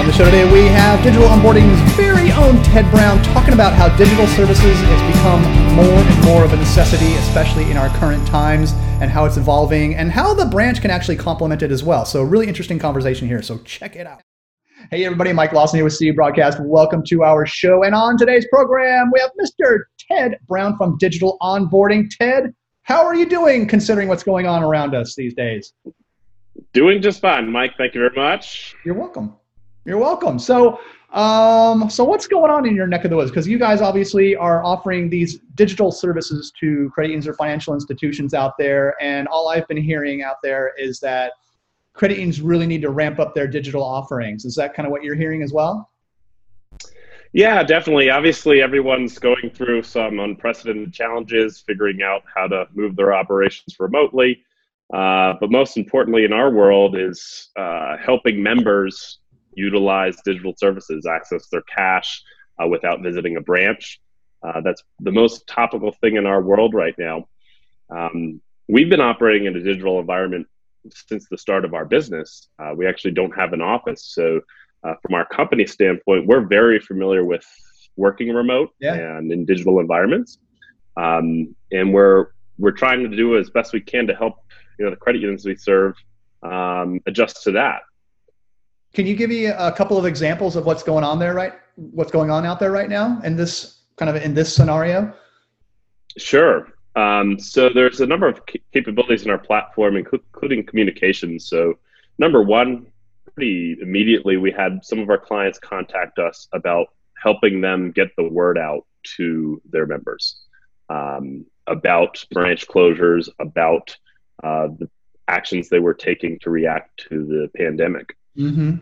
On the show today, we have Digital Onboarding's very own Ted Brown talking about how digital services has become more and more of a necessity, especially in our current times, and how it's evolving, and how the branch can actually complement it as well. So really interesting conversation here, so check it out. Hey everybody, Mike Lawson here with CU Broadcast. Welcome to our show. And on today's program, we have Mr. Ted Brown from Digital Onboarding. Ted, how are you doing considering what's going on around us these days? Doing just fine, Mike. Thank you very much. You're welcome. You're welcome. So what's going on in your neck of the woods? Because you guys obviously are offering these digital services to credit unions or financial institutions out there. And all I've been hearing out there is that credit unions really need to ramp up their digital offerings. Is that kind of what you're hearing as well? Yeah, definitely. Obviously, everyone's going through some unprecedented challenges, figuring out how to move their operations remotely. But most importantly in our world is helping members utilize digital services, access their cash without visiting a branch. That's the most topical thing in our world right now. We've been operating in a digital environment since the start of our business. We actually don't have an office. So from our company standpoint, we're very familiar with working remote and in digital environments. And we're trying to do as best we can to help the credit unions we serve adjust to that. Can you give me a couple of examples of what's going on there, what's going on out there right now in this scenario? Sure. So there's a number of capabilities in our platform, including communications. So number one, pretty immediately, we had some of our clients contact us about helping them get the word out to their members about branch closures, about the actions they were taking to react to the pandemic. Mm-hmm.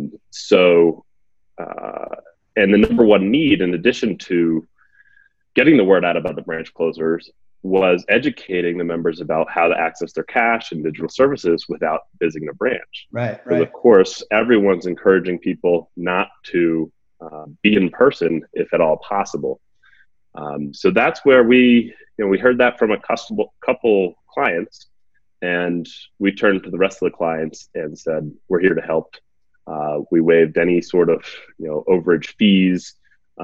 And the number one need, in addition to getting the word out about the branch closures, was educating the members about how to access their cash and digital services without visiting a branch. Right. Because of course, everyone's encouraging people not to be in person if at all possible. So that's where we heard that from a couple clients. And we turned to the rest of the clients and said, we're here to help. We waived any sort of overage fees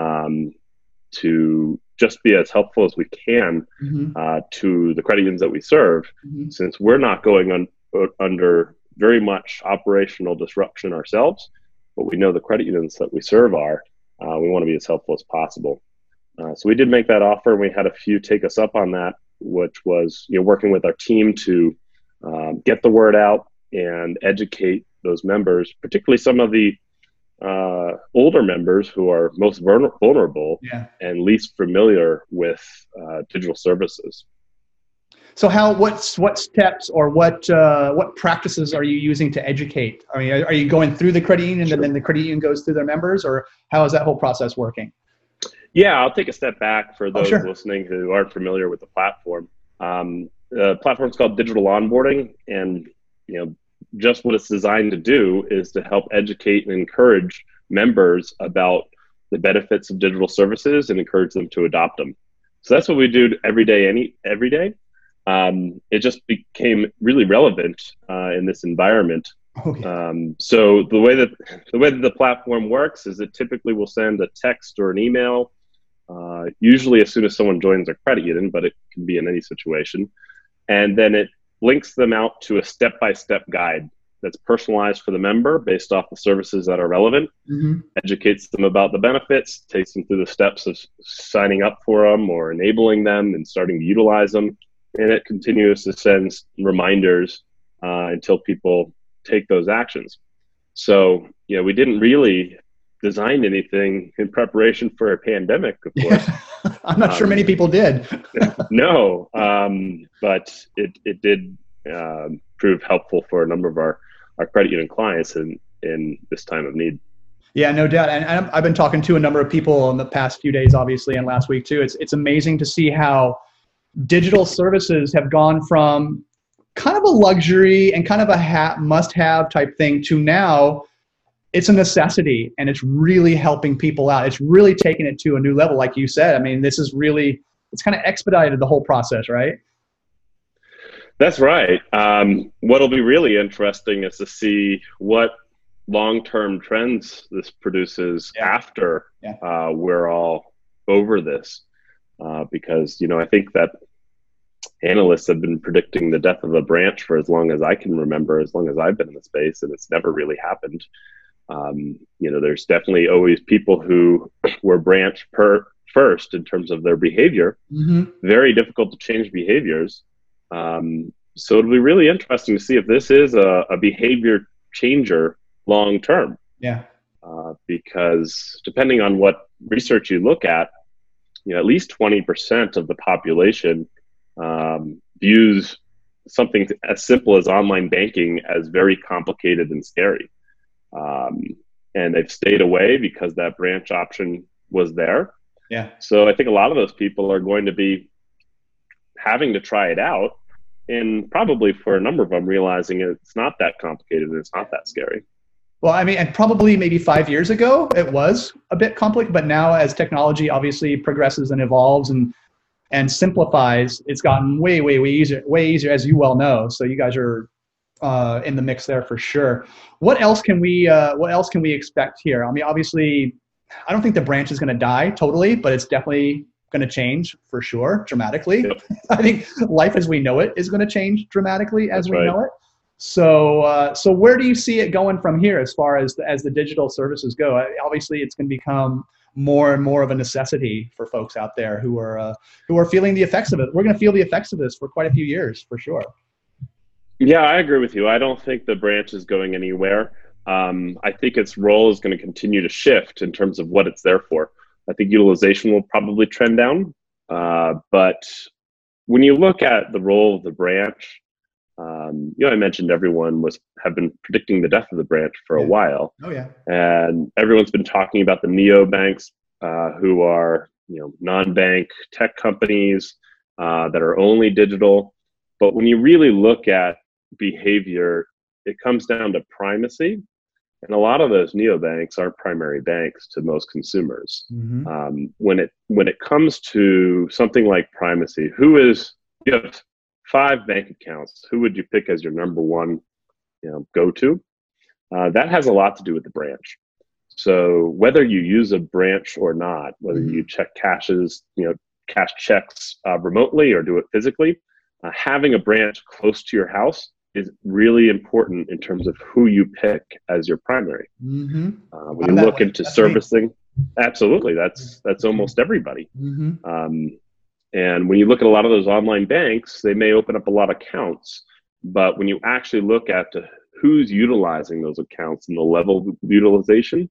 to just be as helpful as we can to the credit unions that we serve. Mm-hmm. Since we're not going under very much operational disruption ourselves, but we know the credit unions that we serve are, we want to be as helpful as possible. So we did make that offer, and we had a few take us up on that, which was working with our team to get the word out and educate those members, particularly some of the older members who are most vulnerable and least familiar with digital services. So what steps or what practices are you using to educate? I mean, are you going through the credit union and then the credit union goes through their members, or how is that whole process working? Yeah, I'll take a step back for those listening who aren't familiar with the platform. The platform's called Digital Onboarding, and just what it's designed to do is to help educate and encourage members about the benefits of digital services and encourage them to adopt them. So that's what we do every day. It just became really relevant in this environment. So the way that the platform works is it typically will send a text or an email, usually as soon as someone joins a credit union, but it can be in any situation. And then it links them out to a step-by-step guide that's personalized for the member based off the services that are relevant, educates them about the benefits, takes them through the steps of signing up for them or enabling them and starting to utilize them. And it continues to send reminders until people take those actions. So, we didn't really design anything in preparation for a pandemic, of course. I'm not sure many people did. No, but it did prove helpful for a number of our credit union clients in this time of need. Yeah, no doubt. And I've been talking to a number of people in the past few days, obviously, and last week too. It's amazing to see how digital services have gone from kind of a luxury and kind of a must-have type thing to now it's a necessity, and it's really helping people out. It's really taking it to a new level, like you said. I mean, it's kind of expedited the whole process, right? That's right. What'll be really interesting is to see what long-term trends this produces after we're all over this. Because, I think that analysts have been predicting the death of a branch for as long as I can remember, as long as I've been in the space, and it's never really happened. There's definitely always people who were branch first in terms of their behavior. Very difficult to change behaviors. So it'll be really interesting to see if this is a behavior changer long term. Because depending on what research you look at least 20% of the population views something as simple as online banking as very complicated and scary. And they've stayed away because that branch option was there. So I think a lot of those people are going to be having to try it out, and probably for a number of them realizing it's not that complicated and it's not that scary. Well, I mean, and probably maybe 5 years ago, it was a bit complicated, but now as technology obviously progresses and evolves and simplifies, it's gotten way easier, as you well know. So you guys are in the mix there for sure. What else can we expect here? I mean, obviously, I don't think the branch is going to die totally, but it's definitely going to change for sure, dramatically. I think life as we know it is going to change dramatically as we know it. So where do you see it going from here as far as the digital services go? Obviously, it's going to become more and more of a necessity for folks out there who are feeling the effects of it. We're going to feel the effects of this for quite a few years, for sure. Yeah, I agree with you. I don't think the branch is going anywhere. I think its role is going to continue to shift in terms of what it's there for. I think utilization will probably trend down. But when you look at the role of the branch, I mentioned everyone have been predicting the death of the branch for a while. And everyone's been talking about the neobanks, who are non-bank tech companies that are only digital. But when you really look at behavior, it comes down to primacy. And a lot of those neobanks aren't primary banks to most consumers. When it comes to something like primacy, you have 5 bank accounts, who would you pick as your number one go-to? That has a lot to do with the branch. So whether you use a branch or not, whether you check cash checks remotely or do it physically, having a branch close to your house is really important in terms of who you pick as your primary. When you look into servicing, absolutely, that's almost everybody. And when you look at a lot of those online banks, they may open up a lot of accounts, but when you actually look at who's utilizing those accounts and the level of utilization,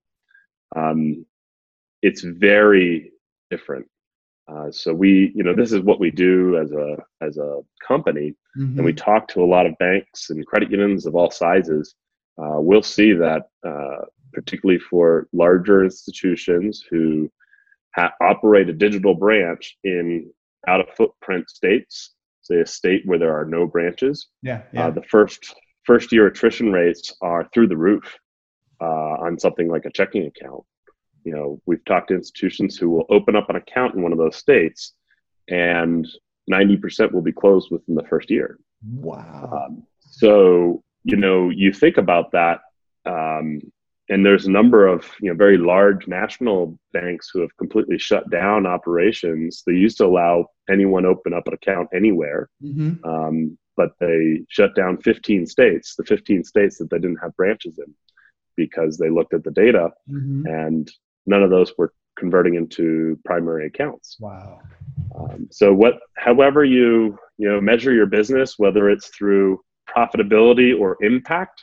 it's very different. So this is what we do as a company, and we talk to a lot of banks and credit unions of all sizes. We'll see that, particularly for larger institutions who operate a digital branch in out of footprint states, say a state where there are no branches, the first year attrition rates are through the roof on something like a checking account. We've talked to institutions who will open up an account in one of those states, and 90% will be closed within the first year. Wow. So you think about that, and there's a number of very large national banks who have completely shut down operations. They used to allow anyone open up an account anywhere, but they shut down 15 states, the 15 states that they didn't have branches in, because they looked at the data and none of those were converting into primary accounts. Wow. So however you measure your business, whether it's through profitability or impact,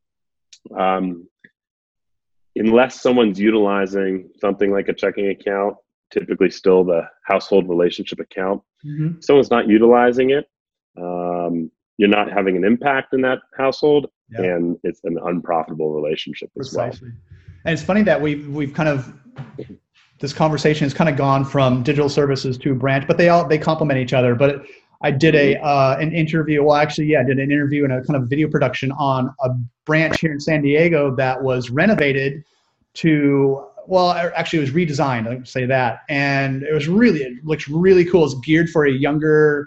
unless someone's utilizing something like a checking account, typically still the household relationship account, if someone's not utilizing it, you're not having an impact in that household, and it's an unprofitable relationship as well. And it's funny that we've kind of, this conversation has kind of gone from digital services to branch, but they complement each other. But I did an interview. Well, actually, I did an interview and a kind of video production on a branch here in San Diego that was renovated to, well, actually it was redesigned, I would say that. And it looks really cool. It's geared for a younger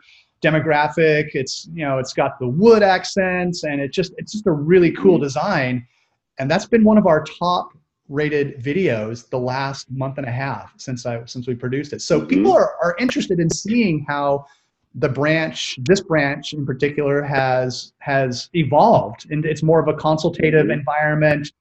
demographic. It's got the wood accents, and it's just a really cool design. that's been one of our top rated videos the last month and a half since we produced it. So people are interested in seeing how this branch in particular has evolved, and it's more of a consultative environment.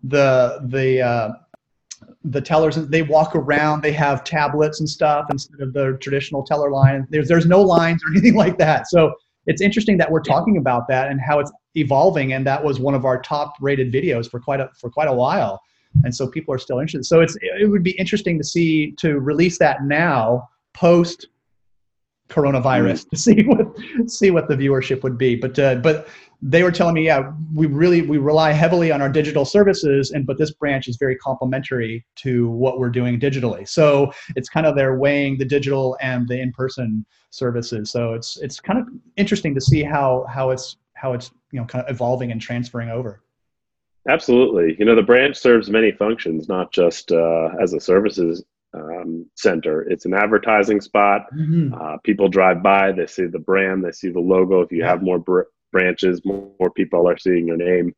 The tellers, they walk around, they have tablets and stuff instead of the traditional teller line. There's no lines or anything like that. So it's interesting that we're talking about that and how it's evolving, and that was one of our top rated videos for quite a while. And so people are still interested. So it would be interesting to release that now post coronavirus to see what the viewership would be. But they were telling me, yeah, we rely heavily on our digital services, but this branch is very complementary to what we're doing digitally. So it's kind of they're weighing the digital and the in-person services. So it's kind of interesting to see how it's kind of evolving and transferring over. Absolutely. The branch serves many functions, not just as a services center. It's an advertising spot. People drive by, they see the brand, they see the logo. If you have more branches, more people are seeing your name.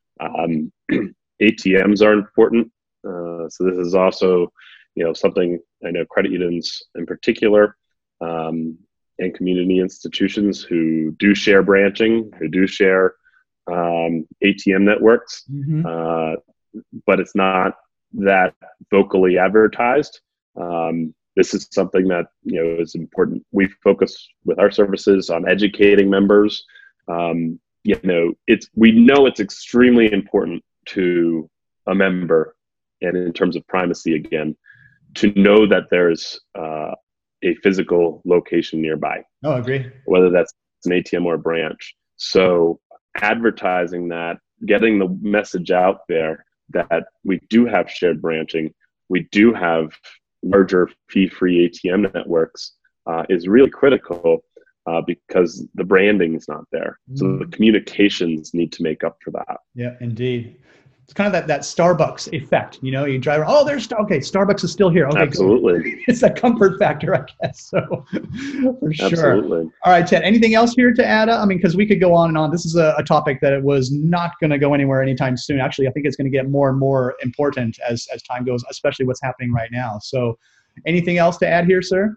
ATMs are important. So this is also, something I know credit unions in particular, and community institutions who do share branching, who do share ATM networks, but it's not that vocally advertised. This is something that is important. We focus with our services on educating members. We know it's extremely important to a member, and in terms of primacy again, to know that there's a physical location nearby. Oh, I agree. Whether that's an ATM or a branch. So advertising that, getting the message out there that we do have shared branching, we do have larger fee-free ATM networks, is really critical because the branding is not there. So the communications need to make up for that. Yeah, indeed. It's kind of that Starbucks effect. You drive around, oh, okay, Starbucks is still here. Okay, absolutely. Cool. It's that comfort factor, I guess. So for sure. Absolutely. All right, Ted, anything else here to add? Because we could go on and on. This is a topic that was not going to go anywhere anytime soon. Actually, I think it's going to get more and more important as time goes, especially what's happening right now. So anything else to add here, sir?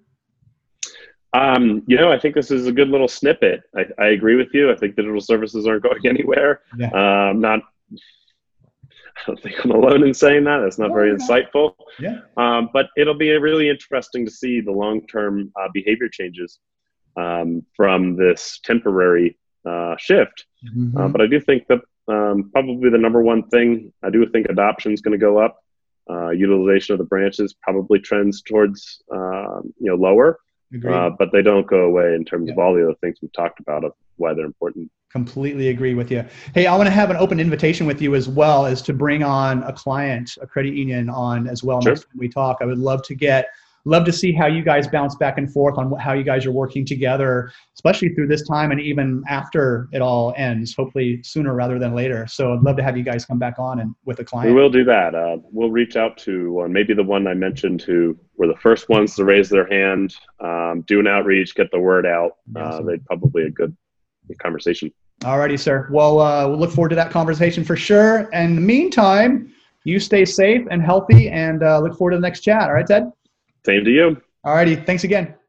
I think this is a good little snippet. I agree with you. I think digital services aren't going anywhere. Yeah. I don't think I'm alone in saying that. That's not very insightful. Yeah. But it'll be really interesting to see the long-term behavior changes from this temporary shift. But I do think that probably the number one thing, I do think adoption is going to go up. Utilization of the branches probably trends towards lower, but they don't go away in terms of all the other things we've talked about of why they're important. Completely agree with you. Hey, I want to have an open invitation with you as well as to bring on a client, a credit union on as well. Sure. Next time we talk, I would love to see how you guys bounce back and forth on how you guys are working together, especially through this time and even after it all ends, hopefully sooner rather than later. So I'd love to have you guys come back on and with a client. We will do that. We'll reach out to maybe the one I mentioned who were the first ones to raise their hand, do an outreach, get the word out. They'd probably a good conversation. Alrighty, sir. Well, we'll look forward to that conversation for sure. And in the meantime, you stay safe and healthy, and look forward to the next chat. All right, Ted? Same to you. Alrighty. Thanks again.